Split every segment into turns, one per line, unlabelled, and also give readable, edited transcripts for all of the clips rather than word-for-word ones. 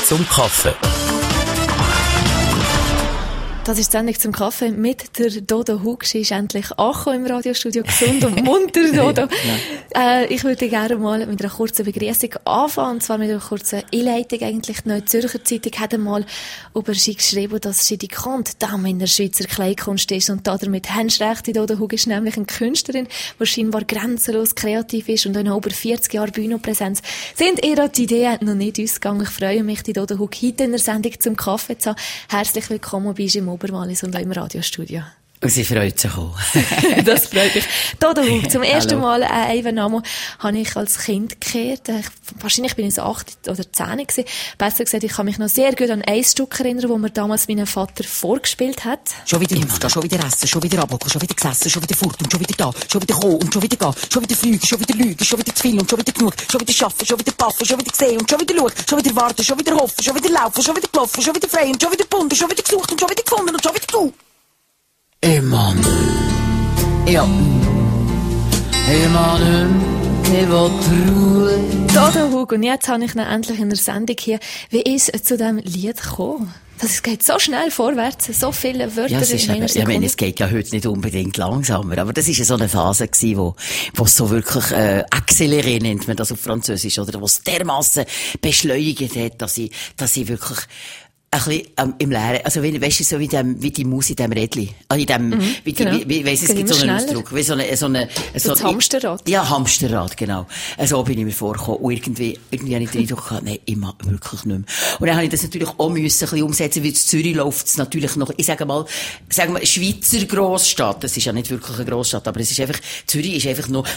zum Kaffee.
Das ist die Sendung zum Kaffee mit der Dodo Hug. Sie ist endlich angekommen im Radiostudio, gesund und munter, Dodo. Ich würde gerne mal mit einer kurzen Begrüßung anfangen, und zwar mit einer kurzen Einleitung. Eigentlich die Neue Zürcher Zeitung hat einmal über sie geschrieben, dass sie die grande Dame in der Schweizer Kleinkunst ist, und damit hast du recht. Die Dodo Hug ist nämlich eine Künstlerin, die scheinbar grenzenlos kreativ ist und auch noch über 40 Jahre Bühnenpräsenz. Sind ihr die Ideen noch nicht ausgegangen? Ich freue mich, die Dodo Hug heute in der Sendung zum Kaffee zu haben. Herzlich willkommen bei im Oberwallis und auch im Radiostudio.
Und sie freut sich auch.
Das freut mich. Dodo Hug, zum ersten Mal Namen habe ich als Kind gehört. Wahrscheinlich bin ich so 8 oder 10 gewesen. Besser gesagt, ich kann mich noch sehr gut an ein Stück erinnern, wo mir damals mein Vater vorgespielt hat.
Schon wieder aufstehen, schon wieder essen, schon wieder abhocken, schon wieder gesessen, schon wieder fort und schon wieder da, schon wieder kommen und schon wieder gehen, schon wieder fliegen, schon wieder lügen, schon wieder zu viel und schon wieder genug, schon wieder schaffen, schon wieder paffen, schon wieder sehen und schon wieder schauen, schon wieder warten, schon wieder hoffen, schon wieder laufen, schon wieder gelaufen, schon wieder frei und schon wieder gebunden, schon wieder gesucht und schon wieder gefunden und schon wieder gut.
Immer ja. Immer ich will Ruhe.
Dodo Hug, und jetzt habe ich noch endlich in der Sendung hier. Wie ist es zu diesem Lied gekommen? Es geht so schnell vorwärts, so viele Wörter
ja,
in einer Sekunde.
Ich meine, es geht ja heute nicht unbedingt langsamer, aber das ist ja so eine Phase gewesen, wo es so wirklich accéléré nennt man das auf Französisch, oder wo es dermassen beschleunigt hat, dass ich wirklich ein bisschen im Leeren, also weißt du, so wie die Maus in dem Rädli. In dem, weiss, es gibt so einen Ausdruck, wie so
das Hamsterrad.
Ja, Hamsterrad, genau. So bin ich mir vorgekommen. Und irgendwie habe ich den Eindruck gehabt, nein, immer wirklich nicht mehr. Und dann habe ich das natürlich auch müssen ein bisschen umsetzen, weil in Zürich läuft es natürlich noch, ich sage mal, Schweizer Grossstadt. Das ist ja nicht wirklich eine Grossstadt, aber es ist einfach, Zürich ist einfach noch,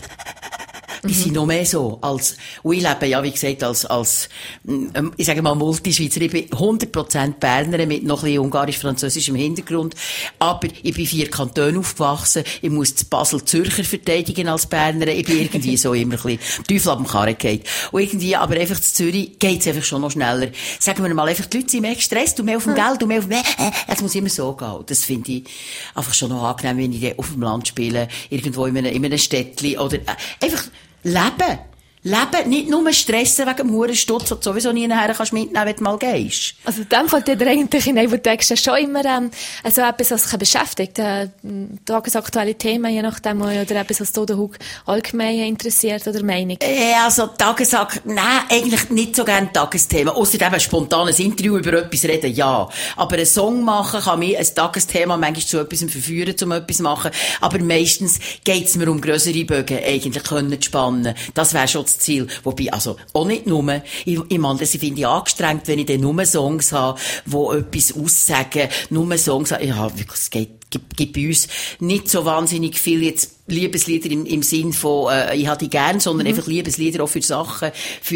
die sind noch mehr so, und ich lebe ja, wie gesagt, als ich sage mal, Multischweizer. Ich bin 100% Bernerin mit noch ein bisschen ungarisch-französischem Hintergrund. Aber ich bin 4 Kantone aufgewachsen. Ich muss das Basel-Zürcher verteidigen als Bernerin. Ich bin irgendwie so immer ein bisschen Teufel ab dem Karren gefallen. Und irgendwie, aber einfach zu Zürich geht's einfach schon noch schneller. Sagen wir mal, einfach die Leute sind mehr gestresst, du mehr auf dem Geld, du mehr auf dem, jetzt muss immer so gehen. Das finde ich einfach schon noch angenehm, wenn ich auf dem Land spiele, irgendwo in einem Städtli, oder einfach Leben. Leben, nicht nur stressen wegen dem Hurenstutz, den du sowieso nie nachher kannst mitnehmen, wenn du mal gehst.
Also in dem Fall dir eigentlich in den Texten schon immer also etwas, was dich beschäftigt, tagesaktuelle Themen, je nachdem, oder etwas, was Dodo Hug allgemein interessiert, oder Meinung?
Also nein, eigentlich nicht so gerne Tagesthema. Ausser eben ein spontanes Interview über etwas reden, ja. Aber einen Song machen kann mich ein Tagesthema manchmal zu etwas verführen, um etwas zu machen. Aber meistens geht's mir um grössere Bögen, eigentlich können zu spannen. Das wäre schon das Ziel. Wobei, also, auch nicht nur. Ich meine, das finde ich angestrengt, wenn ich dann nur Songs habe, die etwas aussagen, nur Songs habe. Ja, wirklich, es gibt bei uns nicht so wahnsinnig viel jetzt Liebeslieder im Sinn von, ich habe die gern, sondern einfach Liebeslieder auch für Sachen,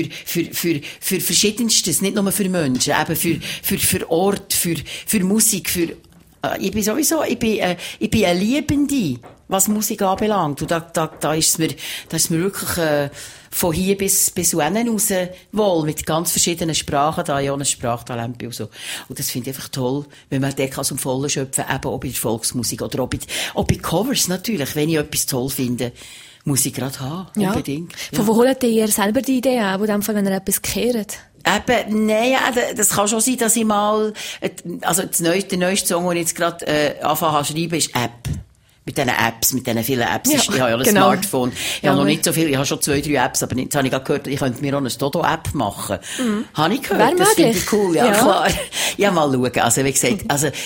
für Verschiedenstes, nicht nur für Menschen, eben für Ort, für Musik, ich bin eine Liebende, was Musik anbelangt. Und da ist mir wirklich, von hier bis wohin raus wohl, mit ganz verschiedenen Sprachen, da ja auch ein Sprachtalent bin und so. Und das finde ich einfach toll, wenn man den aus dem Vollen schöpfen, eben auch bei der Volksmusik oder auch bei Covers natürlich, wenn ich etwas toll finde. Muss ich gerade haben, unbedingt.
Ja. Von wo holt ihr selber die Idee an, wo dem Fall, wenn ihr etwas kehrt?
Eben, nein, das kann schon sein, dass ich mal, also der neueste Song, den ich jetzt gerade anfangen zu schreiben, ist App. Mit diesen vielen Apps. Ja, ich habe ja ein Smartphone. Ich habe noch nicht so viel, ich habe schon 2, 3 Apps, aber jetzt habe ich gerade gehört, ich könnte mir auch eine Dodo-App machen. Habe ich gehört, das finde ich cool, ja, klar. Ja, mal schauen. Also, wie gesagt,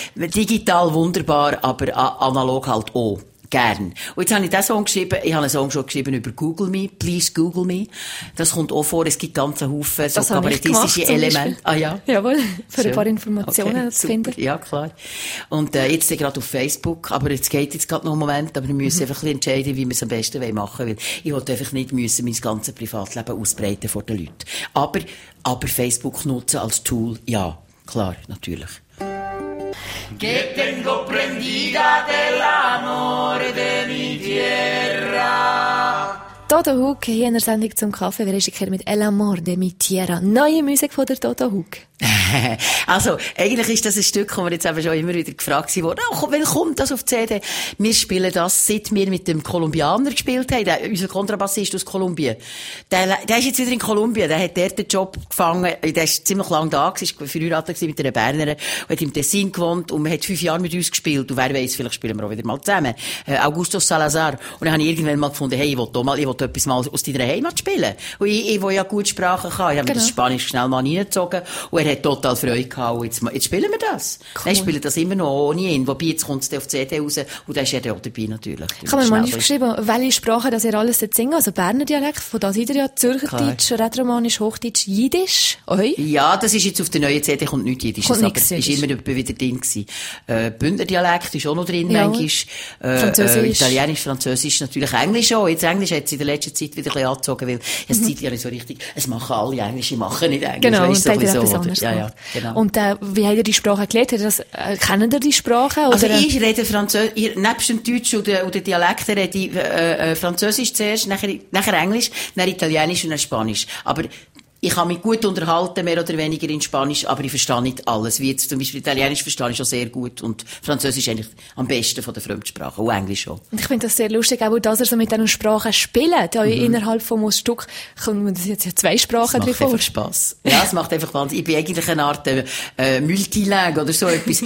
digital wunderbar, aber analog halt auch. Gern. Und jetzt habe ich diesen Song geschrieben, ich habe einen Song schon geschrieben über Google Me, Please Google Me. Das kommt auch vor, es gibt ganz einen Haufen so kabarettistische Elemente. Ah ja?
Jawohl, für ein paar Informationen zu finden.
Ja, klar. Und jetzt gerade auf Facebook, aber jetzt geht gerade noch einen Moment, aber wir müssen einfach ein bisschen entscheiden, wie wir es am besten machen wollen, weil ich wollte einfach nicht mein ganzes Privatleben ausbreiten vor den Leuten. Aber Facebook nutzen als Tool, ja, klar, natürlich.
Que tengo prendida del amor de mi tierra.
Dodo Hug hier in der Sendung zum Kaffee. Wir reden mit El Amor de mi Tierra. Neue Musik von der Dodo Hug.
Also, eigentlich ist das ein Stück, wo wir jetzt eben schon immer wieder gefragt wurden, wann kommt das auf die CD? Wir spielen das, seit wir mit dem Kolumbianer gespielt haben, unser Kontrabassist aus Kolumbien. Der ist jetzt wieder in Kolumbien, der hat dort den Job gefangen, der ist ziemlich lang da, war verheiratet mit einer Bernerin, und hat im Tessin gewohnt, und man hat 5 Jahre mit uns gespielt, und wer weiss, vielleicht spielen wir auch wieder mal zusammen. Augusto Salazar. Und dann habe ich irgendwann mal gefunden, hey, ich will etwas mal aus deiner Heimat spielen. Und ich will ja gut Sprachen kann. Ich habe mir das Spanisch schnell mal reingezogen, und er hat total Freude gehabt. Und jetzt spielen wir das. Cool. Dann spielen das immer noch ohne ihn. Wobei, jetzt kommt es auf die CD raus, und da ist er auch dabei, natürlich.
Ich habe mir mal aufgeschrieben, welche Sprachen das ihr alles singen. Also Berner Dialekt, von da seid ihr ja Zürcherdeutsch, Rätoromanisch, Hochdeutsch, Jiddisch. Oi?
Ja, das ist jetzt auf der neuen CD, kommt nichts Jiddisch. Aber es ist immer wieder drin gewesen. Bündner Dialekt ist auch noch drin, ja. Manchmal.
Französisch.
Italienisch, Französisch, natürlich Englisch auch. Jetzt Englisch hat es in der letzten Zeit wieder ein bisschen angezogen, weil es Zeit ja nicht so richtig, es machen alle Englisch, machen nicht Englisch.
Genau,
weißt,
und
so
etwas anderes.
Ja, genau.
Und wie habt ihr die Sprache gelernt? Kennen ihr die Sprache? Oder?
Also ich rede Französisch, nebst dem Deutsch oder Dialekt rede ich Französisch zuerst, nachher Englisch, dann Italienisch und dann Spanisch. Aber ich kann mich gut unterhalten, mehr oder weniger in Spanisch, aber ich verstehe nicht alles. Wie jetzt zum Beispiel Italienisch verstehe ich schon sehr gut, und Französisch eigentlich am besten von der Fremdsprachen, und Englisch auch.
Und ich finde das sehr lustig, auch dass er so mit diesen Sprachen spielt. Ja, innerhalb von einem Stück kommen jetzt ja 2 Sprachen drin vor.
Es macht Spass. Ja, es macht einfach Wahnsinn. Ich bin eigentlich eine Art Multilingue oder so etwas.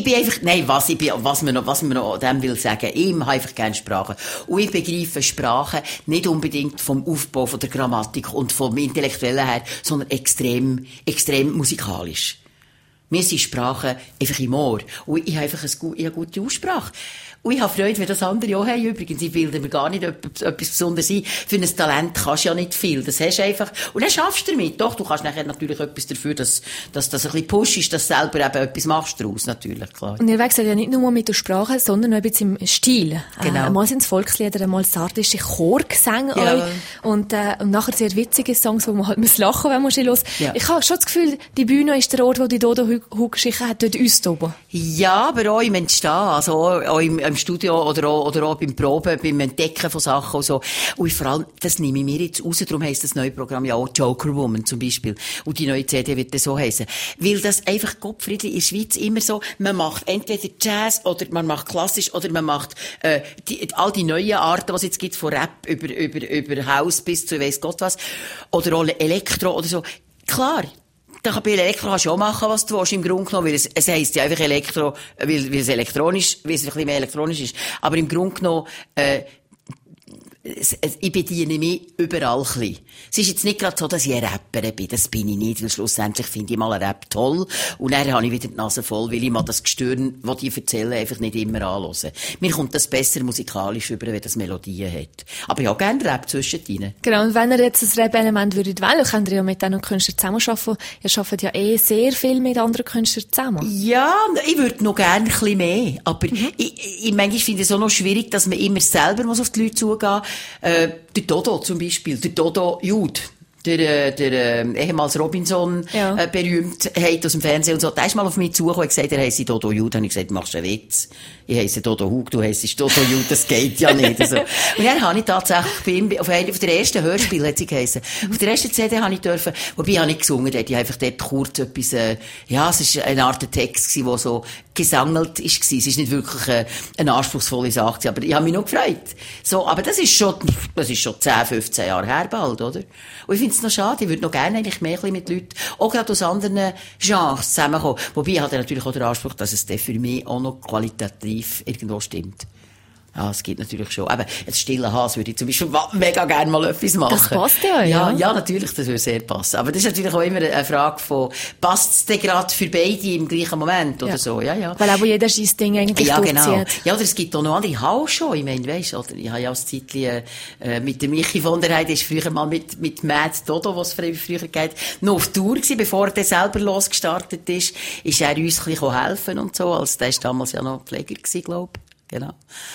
Was man noch dem will sagen, ich habe einfach gerne Sprachen. Und ich begreife Sprachen nicht unbedingt vom Aufbau, von der Grammatik und vom Intellektuellen her, sondern extrem musikalisch. Mir sind Sprachen einfach im Ohr. Und ich habe einfach eine gute Aussprache. Und ich habe Freude, wenn das andere auch haben. Übrigens, ich bilde mir gar nicht etwas Besonderes ein. Für ein Talent kannst du ja nicht viel. Das hast du einfach. Und dann schaffst du damit. Doch, du kannst nachher natürlich etwas dafür, dass das ein bisschen pushst, dass du selber eben etwas machst daraus, natürlich, klar.
Und ihr wechselt ja nicht nur mit der Sprache, sondern auch ein bisschen im Stil.
Genau.
Einmal sind es Volkslieder, einmal sardische Chorgesänge.
Ja.
Und nachher sehr witzige Songs, wo man halt lachen muss, wenn man sie los.
Ja.
Ich habe schon das Gefühl, die Bühne ist der Ort, wo die Dodo Hug Geschichte hat, dort uns oben.
Ja, aber auch im Entstehen, also auch im Studio oder auch beim Proben, beim Entdecken von Sachen und so. Und vor allem, das nehme ich mir jetzt raus, darum heisst das neue Programm ja auch Joker Woman zum Beispiel. Und die neue CD wird das so heissen. Weil das einfach Gottfriedli in der Schweiz immer so, man macht entweder Jazz oder man macht klassisch oder man macht all die neuen Arten, was es jetzt gibt, von Rap über House bis zu weiss Gott was, oder auch Elektro oder so. Klar. Bei Elektro kannst du auch machen, was du willst, im Grunde genommen, weil es heisst ja einfach Elektro, weil es elektronisch, weil es ein bisschen mehr elektronisch ist. Aber im Grunde genommen, ich bediene mich überall ein bisschen. Es ist jetzt nicht gerade so, dass ich ein Rapper bin. Das bin ich nicht, weil schlussendlich finde ich mal einen Rap toll. Und dann habe ich wieder die Nase voll, weil ich mal das Gestören, was die erzählen, einfach nicht immer anhören. Mir kommt das besser musikalisch über, wenn das Melodien hat. Aber ich habe gerne Rap zwischendrin.
Genau, und wenn ihr jetzt ein Rap-Element würdet wählen, könnt ihr ja mit anderen Künstlern zusammenarbeiten. Ihr arbeitet ja sehr viel mit anderen Künstlern zusammen. Ja,
ich würde noch gerne ein bisschen mehr. Aber ich manchmal finde es auch noch schwierig, dass man immer selber auf die Leute zugehen muss. Der Dodo zum Beispiel, der Dodo Jude, der ehemals Robinson, Berühmtheit aus dem Fernsehen und so, der ist mal auf mich zugekommen und gesagt, er heisse Dodo Jude. Und ich gesagt, machst du einen Witz? Ich heisse Dodo Hug, du heissest Dodo Jude, das geht ja nicht. Also. Und dann habe ich tatsächlich bei ihm, auf der ersten Hörspiel hat sie geheissen. Auf der ersten CD habe ich dürfen, wobei ich habe nicht gesungen, dort, ich habe einfach dort kurz etwas, es war eine Art Text, der so gesangelt war. Es ist nicht wirklich eine anspruchsvolle Sache, aber ich habe mich noch gefreut. So, aber das ist schon 10, 15 Jahre her bald, oder? Und ich finde es noch schade, ich würde noch gerne eigentlich mehr mit Leuten, auch gerade aus anderen Genres zusammenkommen. Wobei ich habe natürlich auch den Anspruch, dass es für mich auch noch qualitativ irgendwo stimmt. Ja, es gibt natürlich schon. Aber ein stiller Hase würde ich zum Beispiel mega gerne mal etwas machen.
Das passt ja.
Ja, natürlich, das würde sehr passen. Aber das ist natürlich auch immer eine Frage von, passt es denn gerade für beide im gleichen Moment oder so? Ja.
Weil auch jeder sein Ding eigentlich durchzieht.
Genau. Ja, oder es gibt auch noch andere Hausshow. Ich meine, weisst, oder? Ich habe ja das Zeitchen, mit dem Michi von der Heide, ist früher mal mit Mad Dodo, was früher geht, noch auf Tour gewesen, bevor er selber losgestartet ist er uns ein bisschen helfen und so. Also, der ist damals ja noch Pfleger gewesen, glaube ich. Genau.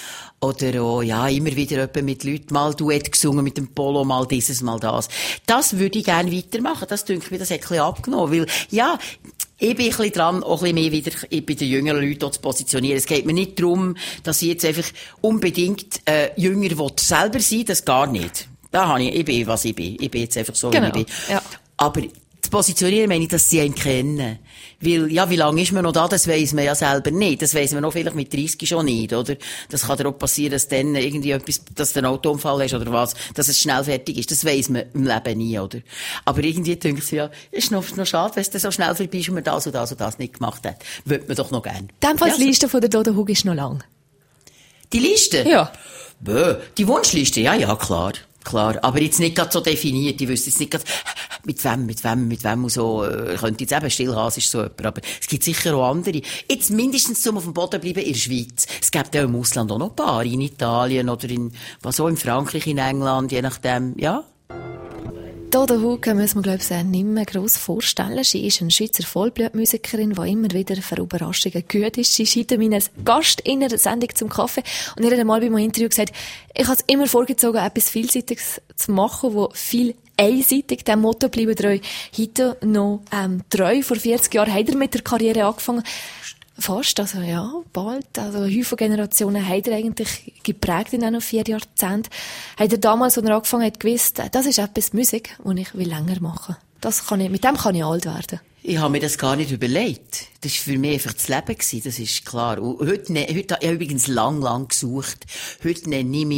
Oder auch, immer wieder mit Leuten mal Duett gesungen mit dem Polo, mal dieses, mal das. Das würde ich gerne weitermachen. Das denke ich, das hat ein bisschen abgenommen. Weil, ich bin ein bisschen dran, auch ein bisschen mehr wieder bei den jüngeren Leuten zu positionieren. Es geht mir nicht darum, dass ich jetzt einfach unbedingt, jünger selber sein will, das gar nicht. Ich bin, was ich bin. Ich bin jetzt einfach so,
genau.
wie ich bin.
Ja.
Aber zu positionieren meine ich, dass sie einen kennen. Weil, ja, wie lange ist man noch da, das weiss man ja selber nicht. Das weiss man noch vielleicht mit 30 schon nicht, oder? Das kann dir auch passieren, dass dann irgendwie etwas, dass du einen Autounfall hast oder was, dass es schnell fertig ist. Das weiss man im Leben nie, oder? Aber irgendwie denke ich, ja, ist noch schade, wenn es dann so schnell vorbei ist und man das und das und das nicht gemacht hat. Würde man doch noch gerne.
In dem Fall die Liste von der Dodo Hug ist noch lang.
Die Liste?
Ja.
Die Wunschliste, ja, klar. Klar, aber jetzt nicht gerade so definiert. Ich wüsste jetzt nicht gerade, mit wem und so, könnte jetzt eben Stillhase ist so jemand. Aber es gibt sicher auch andere. Jetzt mindestens zum auf dem Boden bleiben in der Schweiz. Es gibt ja im Ausland auch noch ein paar. In Italien oder in Frankreich, in England, je nachdem, ja.
Dodo Hug müssen wir, glaube ich, nicht mehr gross vorstellen. Sie ist eine Schweizer Vollblutmusikerin, die immer wieder für Überraschungen gut ist. Sie scheint mir als Gast in einer Sendung zum Kaffee. Und ihr hat einmal bei meinem Interview gesagt, ich habe es immer vorgezogen, etwas Vielseitiges zu machen, wo viel einseitig dem Motto bleiben treu. Heute noch treu. Vor 40 Jahren hat er mit der Karriere angefangen. Fast, also ja, bald. Also viele Generationen hat er eigentlich geprägt in diesen 4 Jahrzehnten. Hat er damals, als er angefangen hat, gewusst, das ist etwas Musik, das ich länger machen will. Mit dem kann ich alt werden.
Ich habe mir das gar nicht überlegt. Das war für mich einfach das Leben gewesen, das ist klar. Und heute ich habe übrigens lang gesucht. Heute nenne ich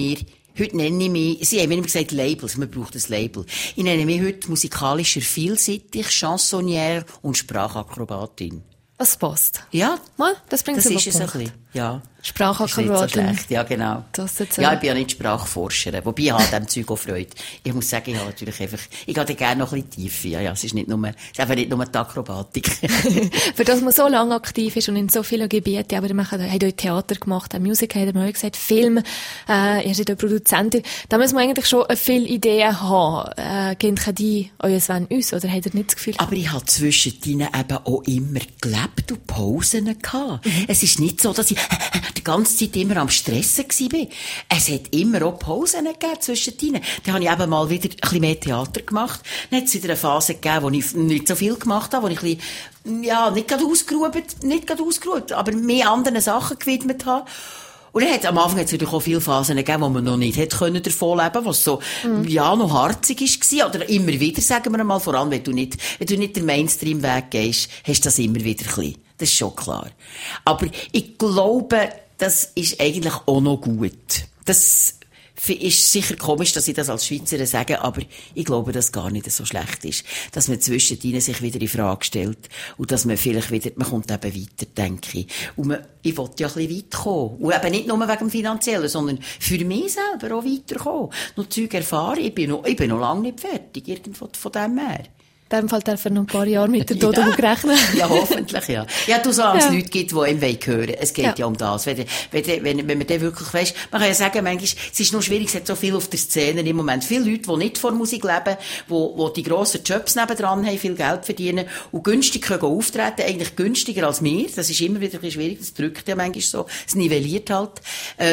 mich, sie haben mir immer gesagt Labels, man braucht ein Label. Ich nenne mich heute musikalischer vielseitig, Chansonnière und Sprachakrobatin.
Das passt.
Ja.
Mal, das bringt es
auf den Punkt. Das ist es ein bisschen, ja.
Sprachakrobatin.
Ist nicht so schlecht, ja, genau. Ja, ich bin ja nicht Sprachforscherin, wobei ich habe an diesem Zeug auch Freude. Ich muss sagen, ich habe natürlich einfach, ich gehe da gerne noch ein bisschen tiefer. Ja, es ist einfach nicht nur die Akrobatik.
Für das man so lange aktiv ist und in so vielen Gebieten, aber man hat auch Theater gemacht, auch Musik, hat man auch gesagt, Film, ihr seid auch Produzentin. Da muss man eigentlich schon viele Ideen haben. Gehen die euer Sven uns, oder habt ihr nicht das Gefühl?
Aber ich habe zwischen ihnen eben auch immer gelebt und Pausen gehabt. Es ist nicht so, dass ich die ganze Zeit immer am Stressen war. Es hat immer auch Pausen gegeben zwischen ihnen. Dann habe ich eben mal wieder ein bisschen mehr Theater gemacht. Dann hat es wieder eine Phase gegeben, wo ich nicht so viel gemacht habe, wo ich ein bisschen, ja, nicht gerade ausgeruht, aber mehr anderen Sachen gewidmet habe. Und dann am Anfang hat es natürlich auch viele Phasen gegeben, wo man noch nicht hätte davon leben können, was so, ja, noch harzig war. Oder immer wieder, sagen wir mal, vor allem, wenn du nicht den Mainstream-Weg gehst, hast du das immer wieder ein bisschen. Das ist schon klar. Aber ich glaube, das ist eigentlich auch noch gut. Das ist sicher komisch, dass ich das als Schweizerin sage, aber ich glaube, dass gar nicht so schlecht ist. Dass man zwischen ihnen sich wieder in Frage stellt und dass man vielleicht wieder, man kommt eben weiter, denke ich. Und ich wollte ja ein bisschen weit kommen. Und eben nicht nur wegen dem Finanziellen, sondern für mich selber auch weiterkommen. Noch Zeug erfahren. Ich bin noch lange nicht fertig, irgendwo von dem her.
In dem Fall darf er noch ein paar Jahre mit der Dodo rechnen.
Ja, hoffentlich, ja. Ja, du, solange es Leute gibt, die ihm hören wollen. Es geht ja um das. Wenn man den wirklich weiss, man kann ja sagen, manchmal, es ist nur schwierig, es hat so viel auf der Szene im Moment. Viele Leute, die nicht von Musik leben, die die grossen Jobs nebendran haben, viel Geld verdienen und günstig können auftreten, eigentlich günstiger als wir. Das ist immer wieder ein bisschen schwierig, das drückt ja manchmal so, es nivelliert halt.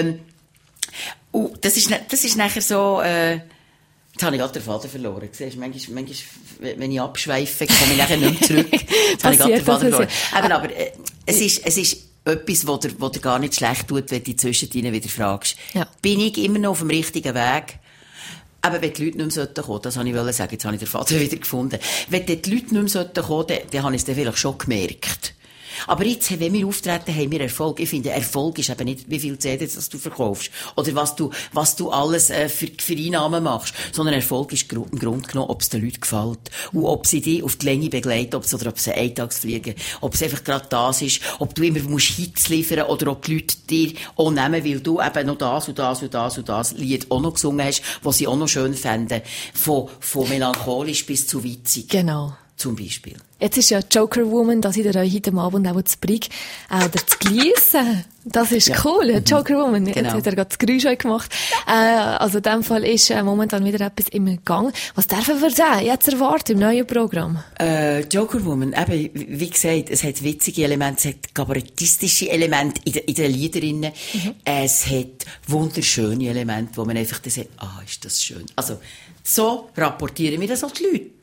Und das ist nachher so, jetzt habe ich gerade den Faden verloren. Siehst du, manchmal, wenn ich abschweife, komme ich nachher nicht mehr zurück. Jetzt habe ich gerade den Faden verloren. Aber es ist etwas, wo dir gar nicht schlecht tut, wenn du zwischen ihnen wieder fragst. Ja. Bin ich immer noch auf dem richtigen Weg? Aber wenn die Leute nicht mehr kommen sollten, das wollte ich sagen, jetzt habe ich den Faden wieder gefunden. Wenn die Leute nicht mehr kommen sollten, dann habe ich es dann vielleicht schon gemerkt. Aber jetzt, wenn wir auftreten, haben wir Erfolg. Ich finde, Erfolg ist eben nicht, wie viel CDs das du verkaufst. Oder was du alles, für Einnahmen machst. Sondern Erfolg ist im Grunde genommen, ob es den Leuten gefällt. Und ob sie dich auf die Länge begleiten, ob es ein Eintagsfliegen, ob es einfach gerade das ist, ob du immer musst Hits liefern, oder ob die Leute dir auch nehmen, weil du eben noch das und das und das und das Lied auch noch gesungen hast, was sie auch noch schön fänden. Von melancholisch bis zu witzig.
Genau.
Zum Beispiel.
Jetzt ist ja Joker Woman, dass ich dir heute Abend auch zu Brig oder zu Gleissen. Das ist cool, Joker Woman. Genau. Jetzt hat er gerade das Geräusch gemacht. Also in dem Fall ist momentan wieder etwas im Gang. Was dürfen wir da jetzt erwarten im neuen Programm?
Joker Woman, eben, wie gesagt, es hat witzige Elemente, es hat kabarettistische Elemente in den Liederinnen. Es hat wunderschöne Elemente, wo man einfach sagt, ist das schön. Also, so rapportieren mir das auch die Leute.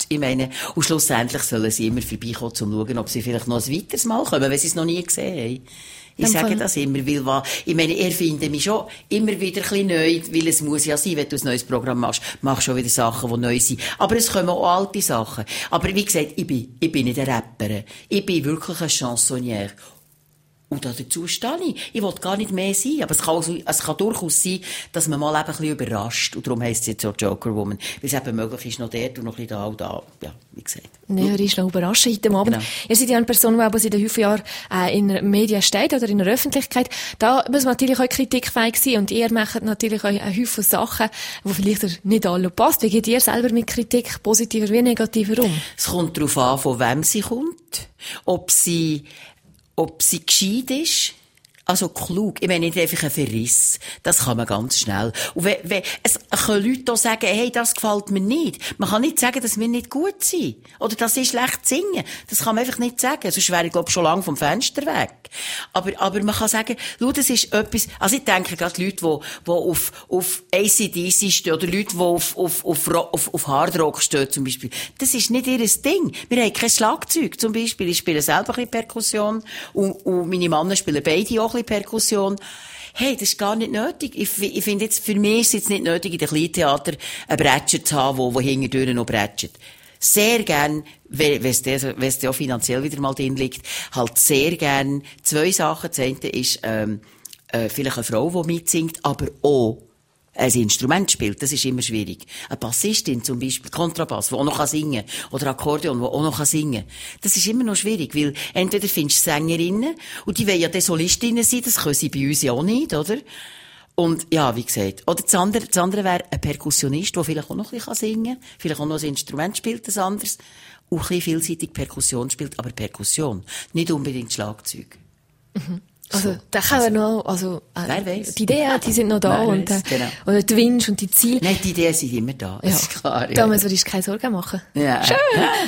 Ich meine, und schlussendlich sollen sie immer vorbeikommen, um zu schauen, ob sie vielleicht noch ein weiteres Mal kommen, wenn sie es noch nie gesehen haben. Ich sage das immer, weil, ich meine, er findet mich schon immer wieder ein bisschen neu, weil es muss ja sein, wenn du ein neues Programm machst, machst schon wieder Sachen, die neu sind. Aber es kommen auch alte Sachen. Aber wie gesagt, ich bin nicht eine Rapperin. Ich bin wirklich eine Chansonnière. Und dazu stehe ich. Ich will gar nicht mehr sein. Aber es kann durchaus sein, dass man mal eben ein bisschen überrascht. Und darum heisst es jetzt auch Joker Woman. Weil es eben möglich ist, noch dort und noch ein bisschen da und da. Ja, wie gesagt.
Ja, er ist noch überrascht heute Abend. Genau. Ihr seid ja eine Person, die aber seit vielen Jahren in den Medien steht oder in der Öffentlichkeit. Da muss man natürlich auch kritikfähig sein. Und ihr macht natürlich auch einen Haufen Sachen, die vielleicht nicht alle passt. Wie geht ihr selber mit Kritik, positiver wie negativer um?
Es kommt darauf an, von wem sie kommt. Ob sie gescheit ist, also klug. Ich meine nicht einfach ein Verriss. Das kann man ganz schnell. Und es können Leute auch sagen, hey, das gefällt mir nicht. Man kann nicht sagen, dass wir nicht gut sind. Oder dass ich schlecht singe. Das kann man einfach nicht sagen. Sonst wäre ich, glaube ich, schon lange vom Fenster weg. Aber man kann sagen, schau, das ist etwas, also ich denke gerade Leute, die auf AC/DC stehen, oder Leute, die auf Hardrock stehen, zum Beispiel. Das ist nicht ihr Ding. Wir haben kein Schlagzeug, zum Beispiel. Ich spiele selber ein bisschen Perkussion. Und meine Männer spielen beide auch ein bisschen Perkussion. Hey, das ist gar nicht nötig. Ich finde jetzt, für mich ist es jetzt nicht nötig, in den Kleintheater einen Bretscher zu haben, wo hinterdurch noch bretschert. Sehr gern, wenn es auch finanziell wieder mal drin liegt, halt sehr gern 2 Sachen. Das eine ist, vielleicht eine Frau, die mitsingt, aber auch ein Instrument spielt. Das ist immer schwierig. Eine Bassistin zum Beispiel, Kontrabass, die auch noch singen kann. Oder Akkordeon, die auch noch singen kann. Das ist immer noch schwierig, weil entweder findest du Sängerinnen, und die wollen ja dann Solistinnen sein, das können sie bei uns ja auch nicht, oder? Und, ja, wie gesagt. Oder das andere wäre ein Perkussionist, der vielleicht auch noch ein bisschen singen kann, vielleicht auch noch ein Instrument spielt, das anderes, und ein bisschen vielseitig Perkussion spielt, aber Perkussion. Nicht unbedingt Schlagzeug.
Mhm. Also, so. Da kann man noch,
wer weiss.
Die Ideen, die sind noch da, und,
genau.
Oder die Wünsche und die Ziele.
Nein, die Ideen sind immer da. Das ist klar.
Da müssen wir uns keine Sorgen machen.
Ja.
Schön!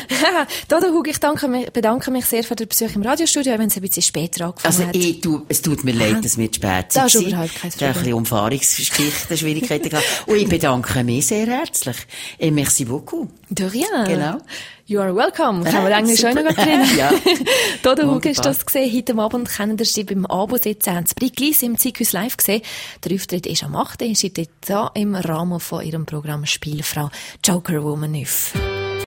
Dodo Hug, ich bedanke mich sehr für den Besuch im Radiostudio, wenn es ein bisschen später angefangen hat.
Es tut mir leid, dass wir zu spät sind.
Das ist überhaupt kein Problem.
Da ein bisschen Umfahrungsgeschichten, Schwierigkeiten gehabt. Und ich bedanke mich sehr herzlich. Et merci beaucoup.
De rien.
Genau.
You are welcome. Kann man Englisch auch noch drin?
Ja.
Dodo Hug ist das gesehen. Heute Abend können Sie beim Abo sitzen. Haben Sie Briglis im Zirkus live gesehen. Der Auftritt ist am 8. Sie sind da im Rahmen von Ihrem Programm Spielfrau Joker Woman 9.